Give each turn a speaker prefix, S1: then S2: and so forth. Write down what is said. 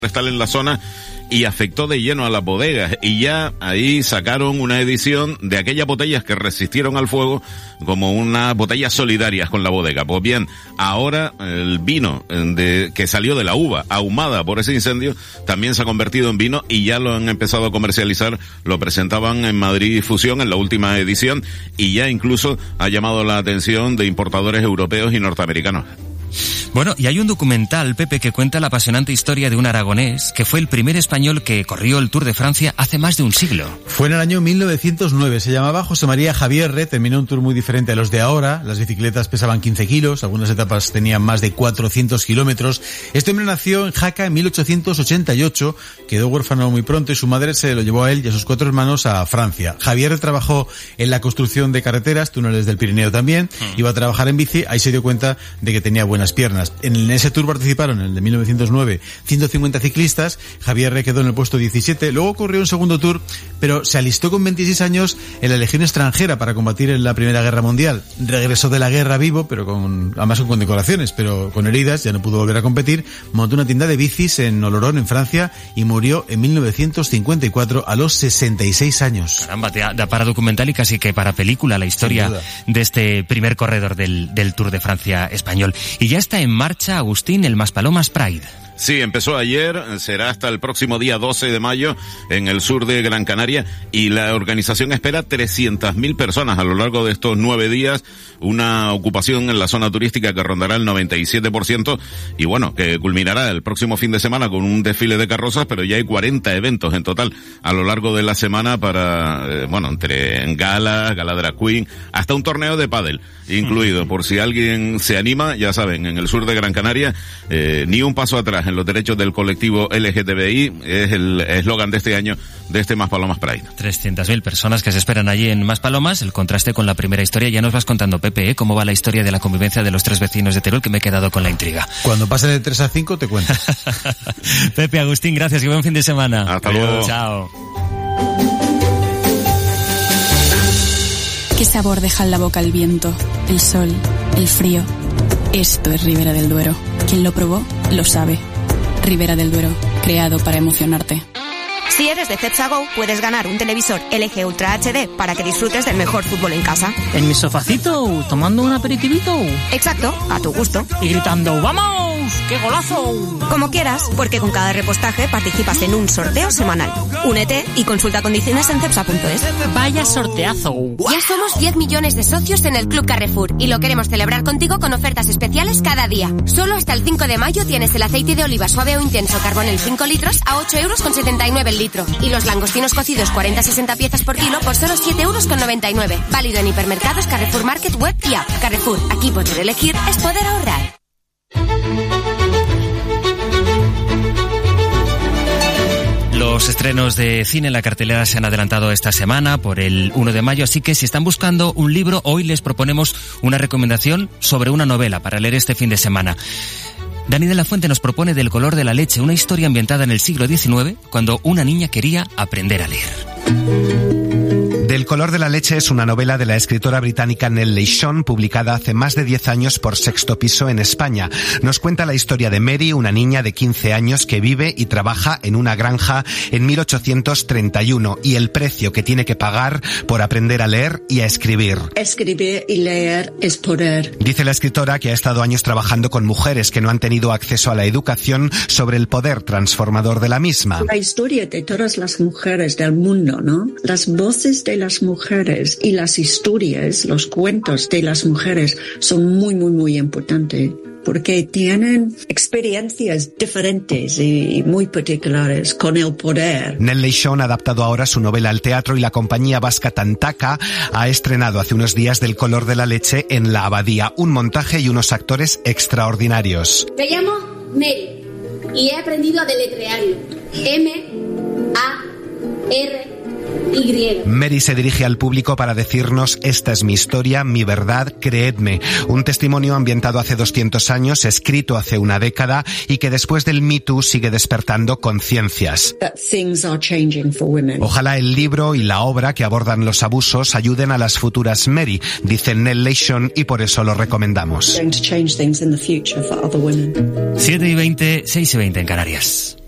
S1: forestal en la zona y afectó de lleno a las bodegas, y ya ahí sacaron una edición de aquellas botellas que resistieron al fuego como unas botellas solidarias con la bodega. Pues bien, ahora el vino que salió de la uva ahumada por ese incendio también se ha convertido en vino y ya lo han empezado a comercializar. Lo presentaban en Madrid Fusión en la última edición y ya incluso ha llamado la atención de importadores europeos y norteamericanos.
S2: Bueno, y hay un documental, Pepe, que cuenta la apasionante historia de un aragonés que fue el primer español que corrió el Tour de Francia hace más de un siglo.
S3: Fue en el año 1909, se llamaba José María Javierre, terminó un tour muy diferente a los de ahora, las bicicletas pesaban 15 kilos, algunas etapas tenían más de 400 kilómetros. Este hombre nació en Jaca en 1888, quedó huérfano muy pronto y su madre se lo llevó a él y a sus 4 hermanos a Francia. Javierre trabajó en la construcción de carreteras, túneles del Pirineo también, iba a trabajar en bici, ahí se dio cuenta de que tenía buenas piernas. En ese tour participaron, en el de 1909, 150 ciclistas. Javierre quedó en el puesto 17. Luego corrió un segundo tour, pero se alistó con 26 años en la Legión extranjera para combatir en la Primera Guerra Mundial. Regresó de la guerra vivo, pero además con condecoraciones, pero con heridas, ya no pudo volver a competir. Montó una tienda de bicis en Oloron, en Francia, y murió en 1954 a los 66 años.
S2: Caramba, da para documental y casi que para película la historia de este primer corredor del Tour de Francia español. Y ya está en marcha, Agustín, el Maspalomas Pride.
S1: Sí, empezó ayer, será hasta el próximo día 12 de mayo en el sur de Gran Canaria y la organización espera 300.000 personas a lo largo de estos 9 días, una ocupación en la zona turística que rondará el 97% y bueno, que culminará el próximo fin de semana con un desfile de carrozas, pero ya hay 40 eventos en total a lo largo de la semana para, entre gala drag queen, hasta un torneo de pádel incluido, por si alguien se anima, ya saben, en el sur de Gran Canaria, ni un paso atrás en los derechos del colectivo LGTBI, es el eslogan de este año de este Maspalomas Pride.
S2: 300.000 personas que se esperan allí en Maspalomas, el contraste con la primera historia. Ya nos vas contando, Pepe, cómo va la historia de la convivencia de los 3 vecinos de Teruel, que me he quedado con la intriga.
S3: Cuando pase de 3 a 5 te cuento.
S2: Pepe, Agustín, gracias y buen fin de semana.
S1: Hasta luego.
S2: Chao.
S4: ¿Qué sabor deja en la boca el viento, el sol, el frío? Esto es Ribera del Duero. Quien lo probó, lo sabe. Ribera del Duero, creado para emocionarte.
S5: Si eres de Cepsa Go, puedes ganar un televisor LG Ultra HD para que disfrutes del mejor fútbol en casa.
S6: En mi sofacito, tomando un aperitivito.
S5: Exacto, a tu gusto.
S6: Y gritando, ¡vamos! ¡Qué golazo!
S5: Como quieras, porque con cada repostaje participas en un sorteo semanal. Únete y consulta condiciones en cepsa.es.
S6: ¡Vaya sorteazo!
S7: Ya somos 10 millones de socios en el Club Carrefour y lo queremos celebrar contigo con ofertas especiales cada día. Solo hasta el 5 de mayo tienes el aceite de oliva suave o intenso Carbonell 5 litros a 8,79 € el litro. Y los langostinos cocidos 40-60 piezas por kilo por solo 7,99 €. Válido en hipermercados, Carrefour Market, web y app. Carrefour, aquí poder elegir es poder ahorrar.
S2: Los estrenos de cine en la cartelera se han adelantado esta semana por el 1 de mayo, así que si están buscando un libro, hoy les proponemos una recomendación sobre una novela para leer este fin de semana. Dani de la Fuente nos propone Del color de la leche, una historia ambientada en el siglo XIX, cuando una niña quería aprender a leer.
S8: Del color de la leche es una novela de la escritora británica Nell Leishon, publicada hace más de 10 años por Sexto Piso en España. Nos cuenta la historia de Mary, una niña de 15 años que vive y trabaja en una granja en 1831 y el precio que tiene que pagar por aprender a leer y a escribir.
S9: Escribir y leer es poder.
S8: Dice la escritora que ha estado años trabajando con mujeres que no han tenido acceso a la educación sobre el poder transformador de la misma.
S9: La historia de todas las mujeres del mundo, ¿no? Las voces de las mujeres y las historias, los cuentos de las mujeres son muy, muy, muy importantes porque tienen experiencias diferentes y muy particulares con el poder.
S8: Nell Leishon ha adaptado ahora su novela al teatro y la compañía vasca Tantaka ha estrenado hace unos días Del color de la leche en La Abadía, un montaje y unos actores extraordinarios.
S10: Me llamo Mary y he aprendido a deletrearlo. M-A-R-Y.
S8: Mary se dirige al público para decirnos: esta es mi historia, mi verdad, creedme. Un testimonio ambientado hace 200 años, escrito hace una década y que después del Me Too sigue despertando conciencias. Ojalá el libro y la obra que abordan los abusos ayuden a las futuras Mary, dice Nell Leishon, y por eso lo recomendamos.
S2: 7:20, 6:20 en Canarias.